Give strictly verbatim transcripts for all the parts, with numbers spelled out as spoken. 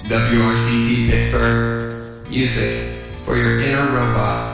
W R C T Pittsburgh. Music for your inner robot.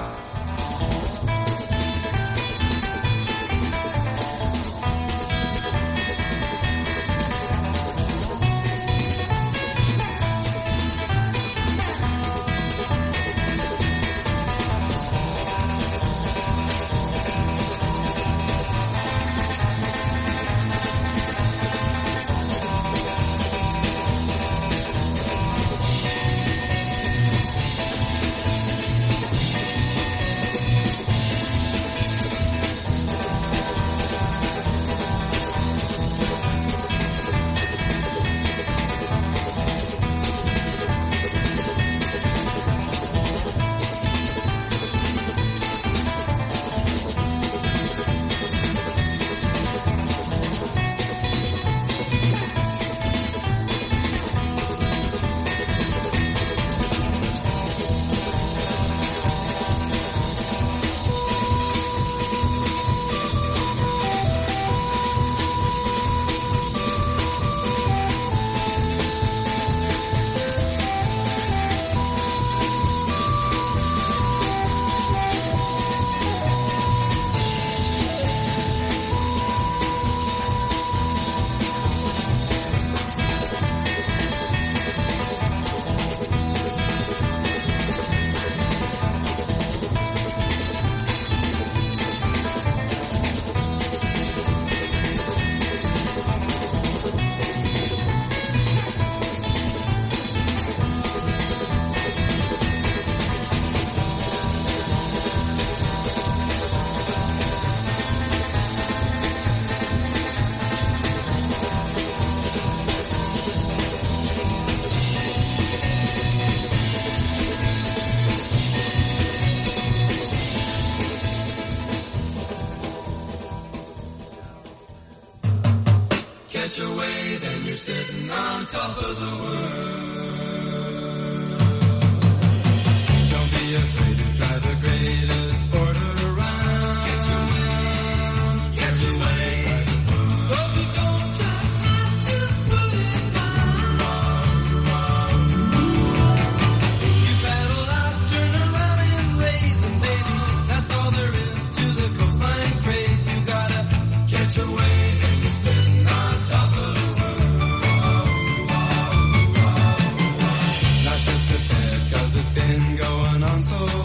Catch a wave and you're sitting on top of the world. Don't be afraid to try the greatest sport around. Catch a wave, catch a wave. Those who don't just have to put it down. You paddle out, turn around and raise, and baby, that's all there is to the coastline craze. You gotta catch a wave and you're sitting on top of the world. Not just a fad, 'cause it's been going on so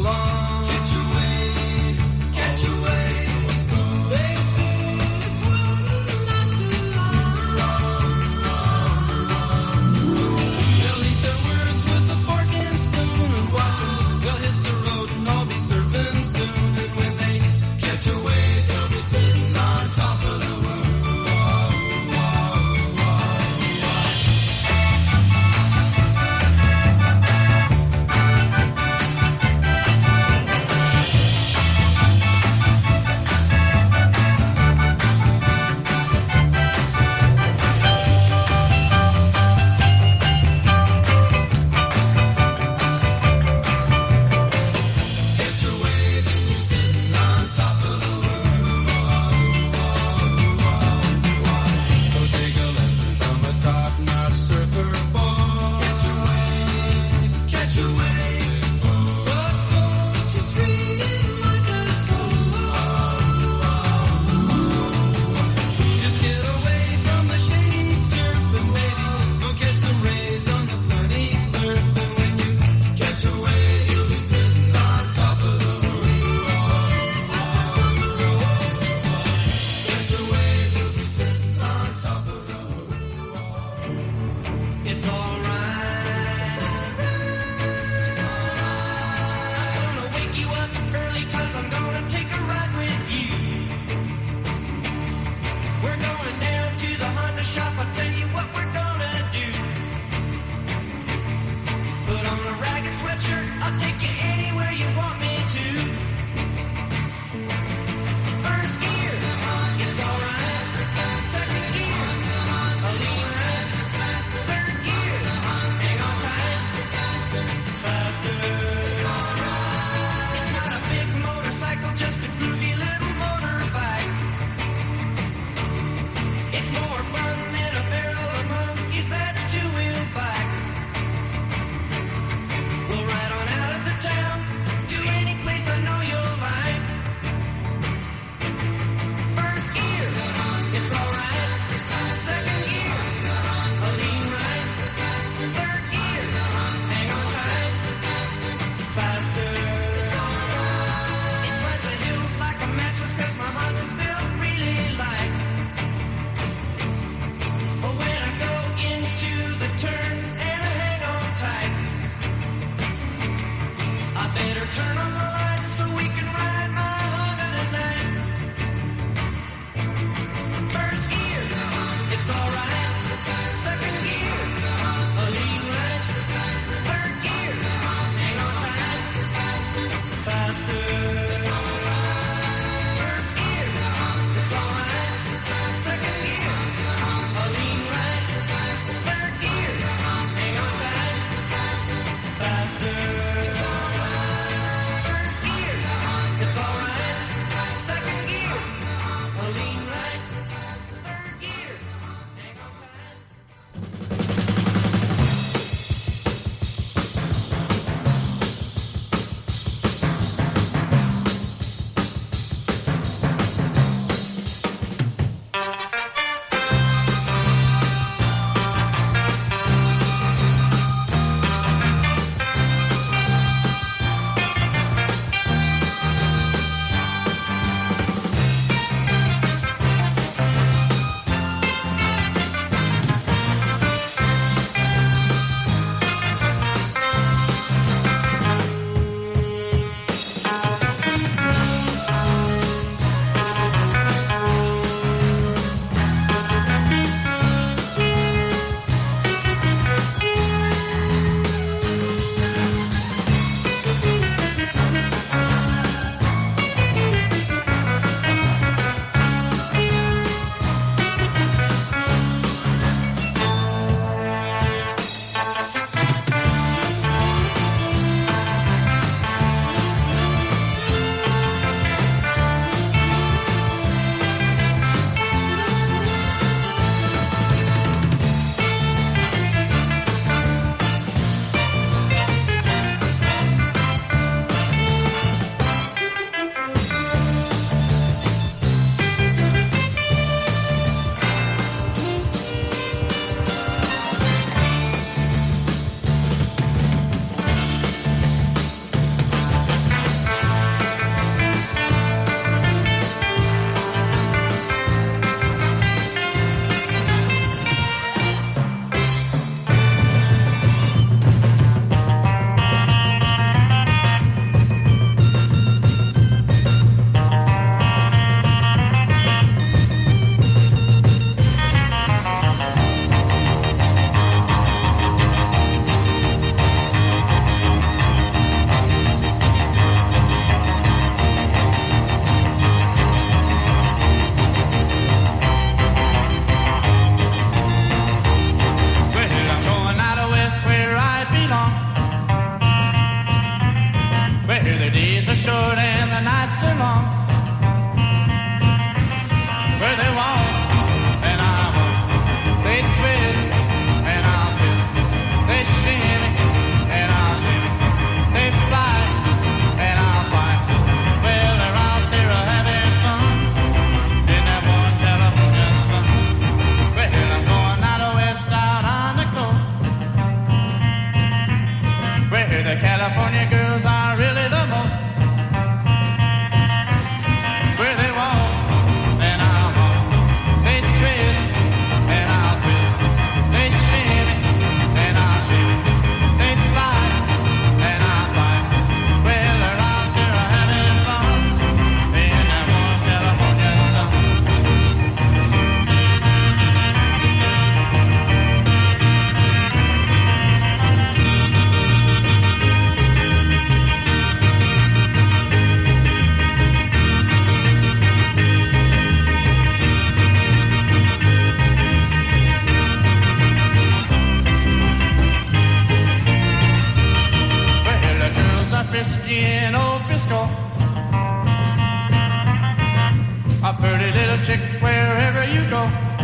wherever you go.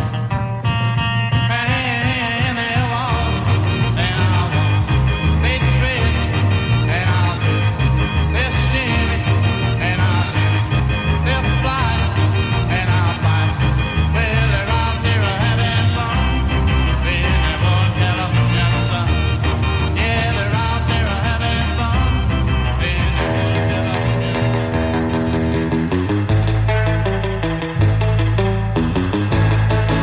And they'll walk, and I'll walk. They twist, and I'll twist. They'll shimmy, and I'll shimmy. They'll fly, and I'll fly. Well, they're out there having fun. In that old California sun. Yeah, they're out there having fun. In that old California sun.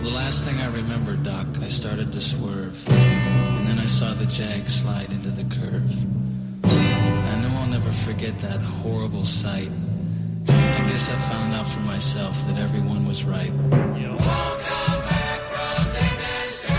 The last thing I remember, Doc, I started to swerve, and then I saw the Jag slide into the curve. I know I'll never forget that horrible sight. I guess I found out for myself that everyone was right. You won't come back from Dickinson.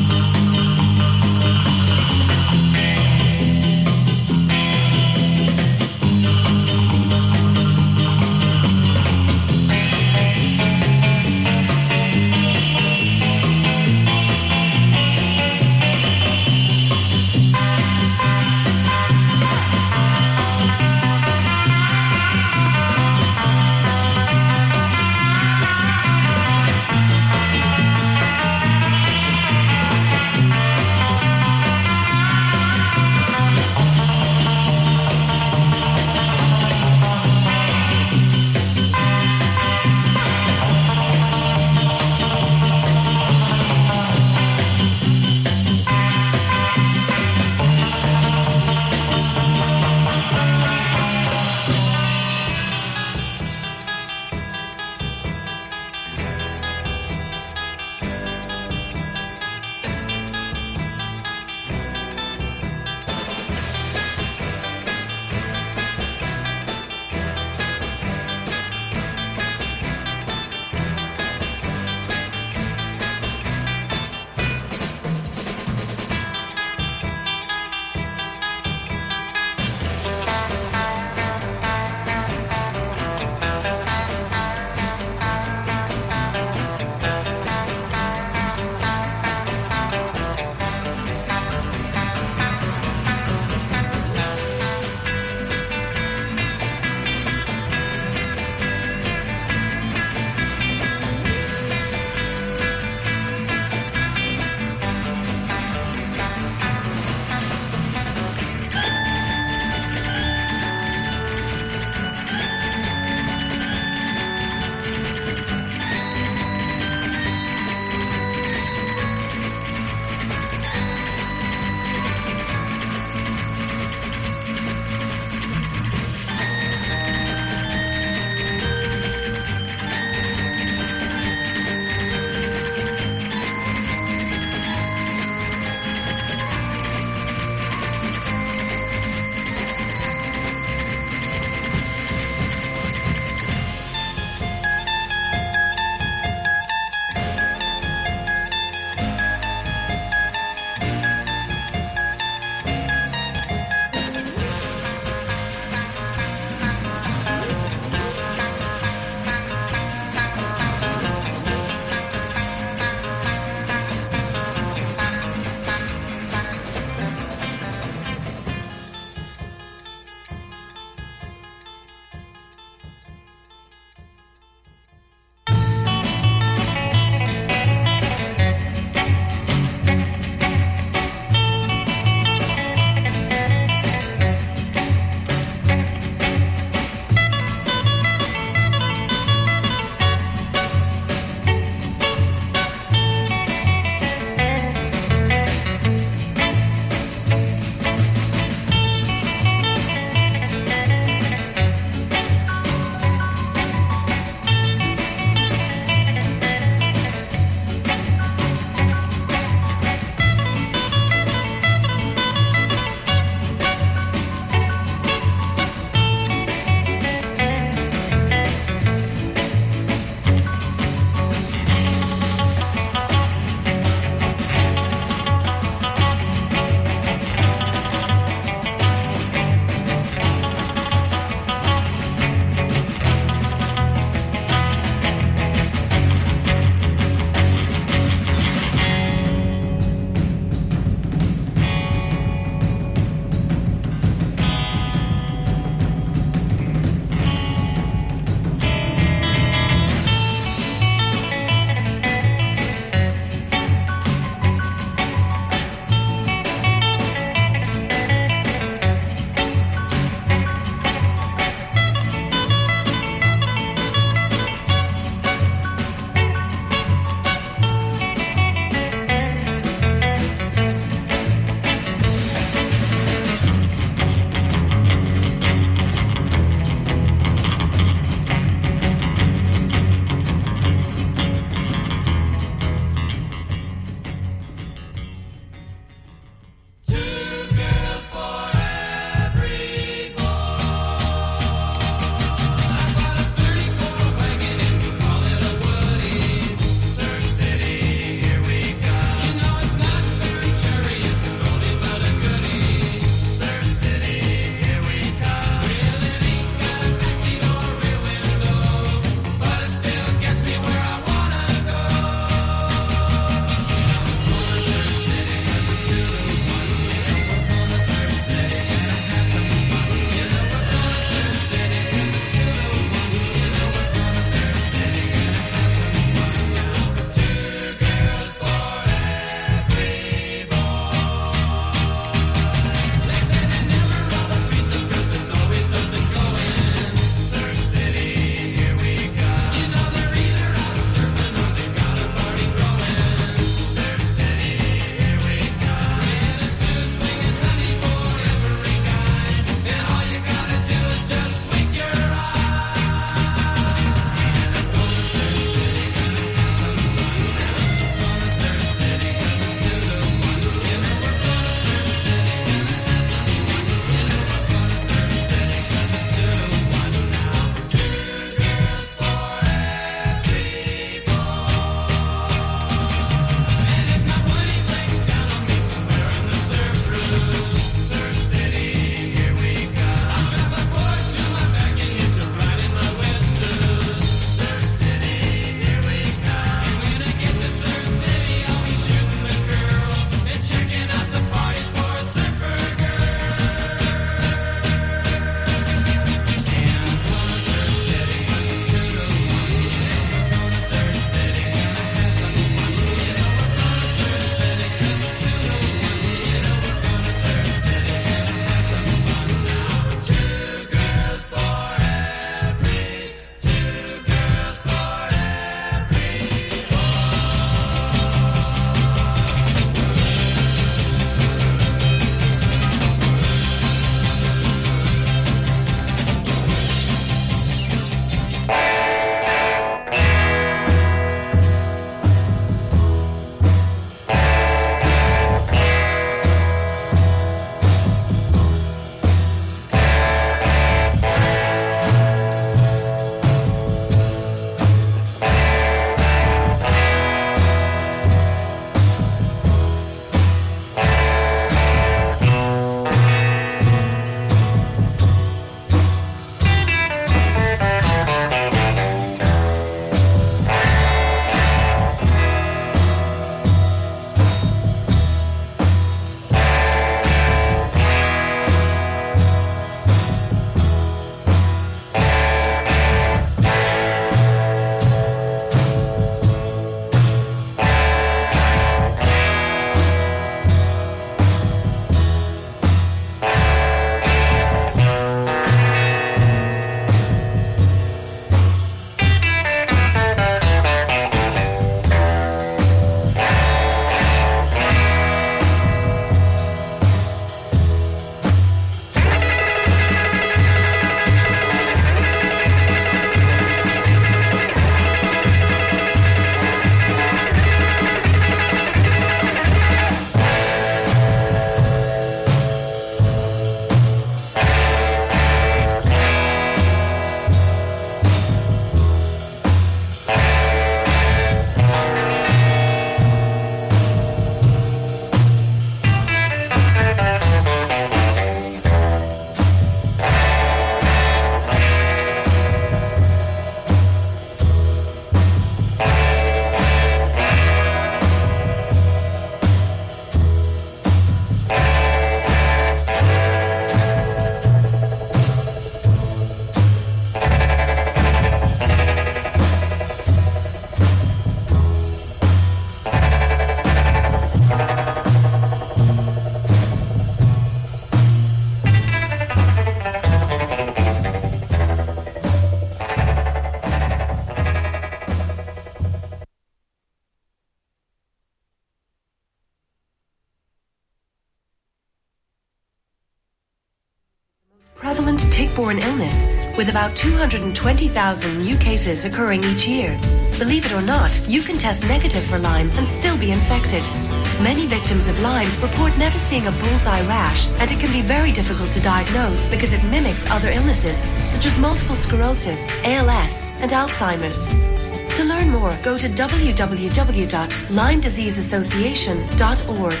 tick-borne illness, with about two hundred twenty thousand new cases occurring each year. Believe it or not, you can test negative for Lyme and still be infected. Many victims of Lyme report never seeing a bullseye rash, and it can be very difficult to diagnose because it mimics other illnesses, such as multiple sclerosis, A L S, and Alzheimer's. To learn more, go to w w w dot lyme disease association dot org.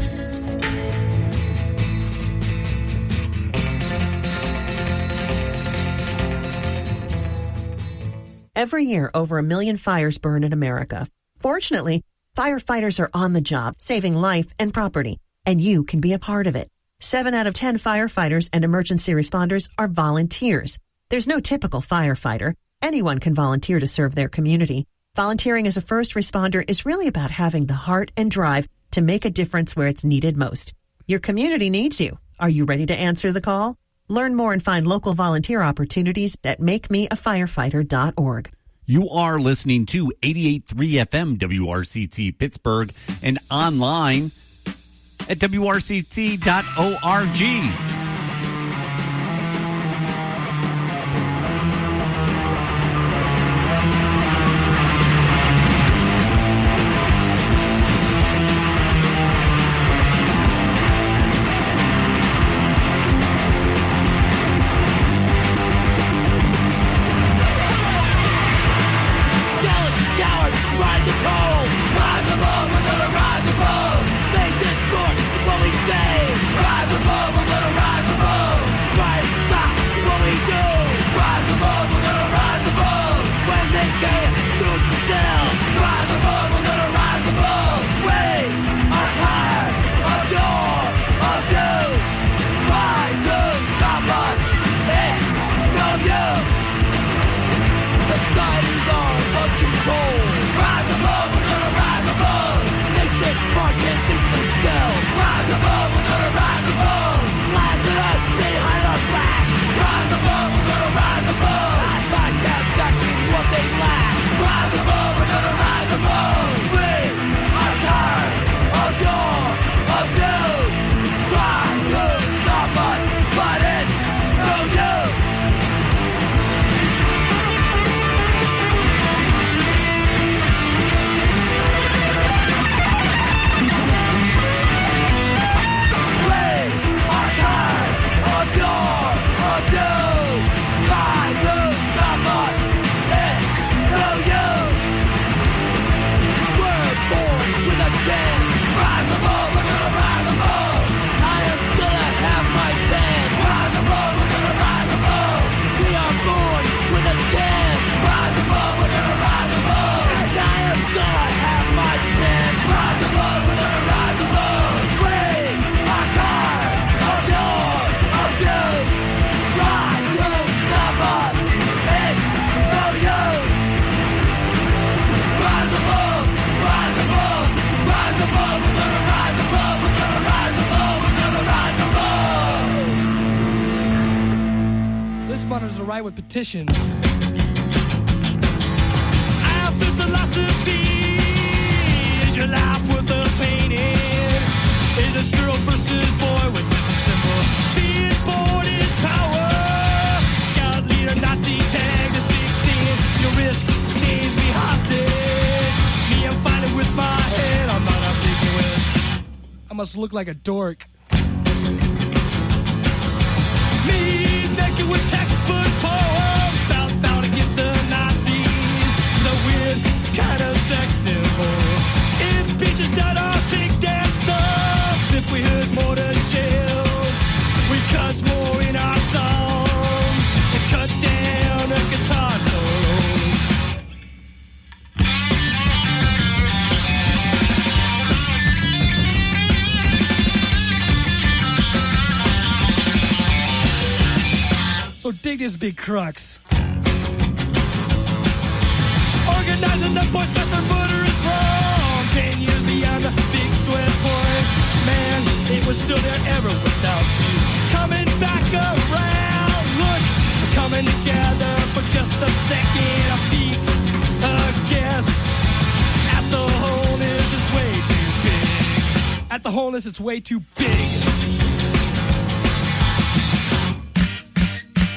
Every year, over a million fires burn in America. Fortunately, firefighters are on the job, saving life and property, and you can be a part of it. Seven out of ten firefighters and emergency responders are volunteers. There's no typical firefighter. Anyone can volunteer to serve their community. Volunteering as a first responder is really about having the heart and drive to make a difference where it's needed most. Your community needs you. Are you ready to answer the call? Learn more and find local volunteer opportunities at make me a firefighter dot org. You are listening to eighty-eight point three F M W R C T Pittsburgh and online at W R C T dot org. With petition. Our first philosophy is your life worth a painting. Is this girl versus boy with different symbol? Being born is power. Scout leader, Nazi tag, this big scene. Your risk, change me hostage. Me, I'm fighting with my head. I'm not ambiguous. I must look like a dork. Me, naked with textbook poems found, found against the Nazis. The weird kind of sex symbol. It's speeches that are big dance thugs. If we heard mortar shells, we cuss more in our songs and cut down the guitar solos. So dig this big crux. Organizing the boys got their murderous wrong. Ten years beyond the big sweat point. Man, it was still there ever without you. Coming back around. Look, we're coming together for just a second. A peek, a guess. At the wholeness, it's way too big. At the wholeness, it's way too big.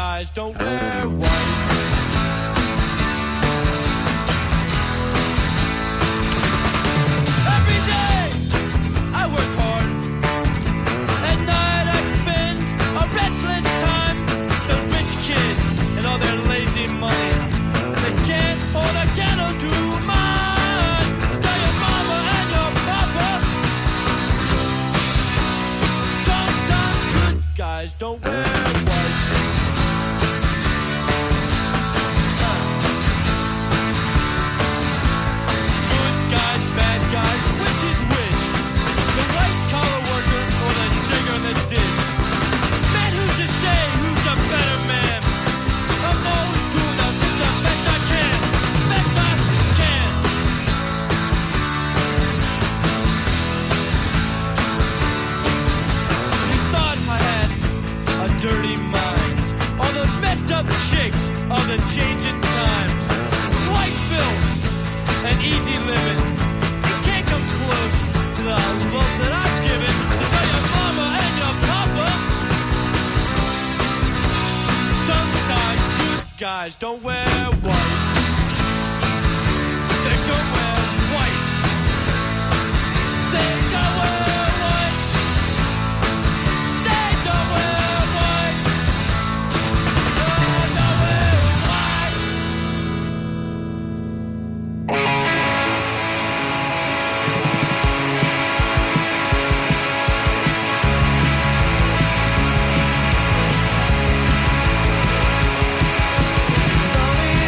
guys don't wear white. Every day I work hard. At night I spend a restless time. The rich kids and all their lazy money. They can't hold a candle to mine. Tell your mama and your papa. Sometimes good guys don't wear white. Good guys, bad guys, which is which? The white collar worker or the digger in the ditch? Man, who's to say who's a better man? I'm always doing the, the best I can, best I can. You thought I had a dirty mind. All the messed up chicks of the changing times. White filth and easy living. You can't come close to the love that I've given to tell your mama and your papa. Sometimes good guys don't wear white. They don't wear white. They don't wear white. They don't wear white. They don't wear white. Lonely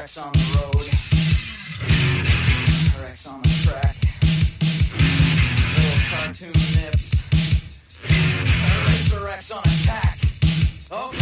wrecks on the road, wrecks on the track, little cartoon nips, racer wrecks on attack. Okay.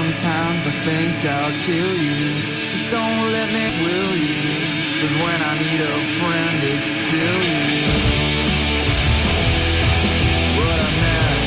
Sometimes I think I'll kill you. Just don't let me will you. Cause when I need need a friend, it's still you. What a mess.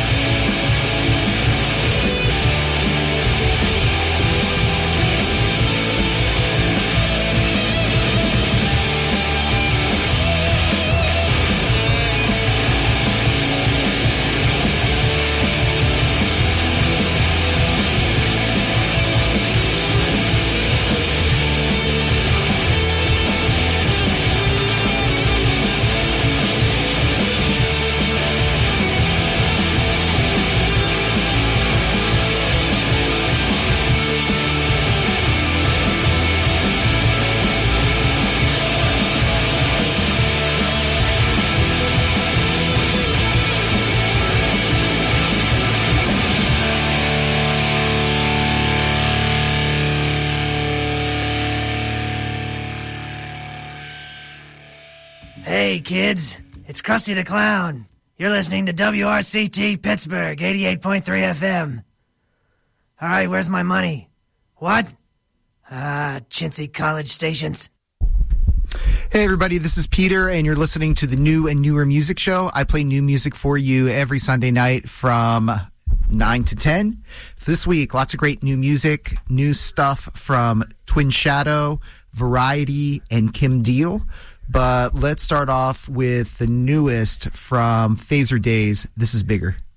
Hey, kids, it's Krusty the Clown. You're listening to W R C T Pittsburgh, eighty-eight point three F M. All right, where's my money? What? Ah, chintzy college stations. Hey everybody, this is Peter, and you're listening to the New and Newer Music Show. I play new music for you every Sunday night from nine to ten. This week, lots of great new music, new stuff from Twin Shadow, Variety, and Kim Deal. But let's start off with the newest from Phaser Days. This is Bigger.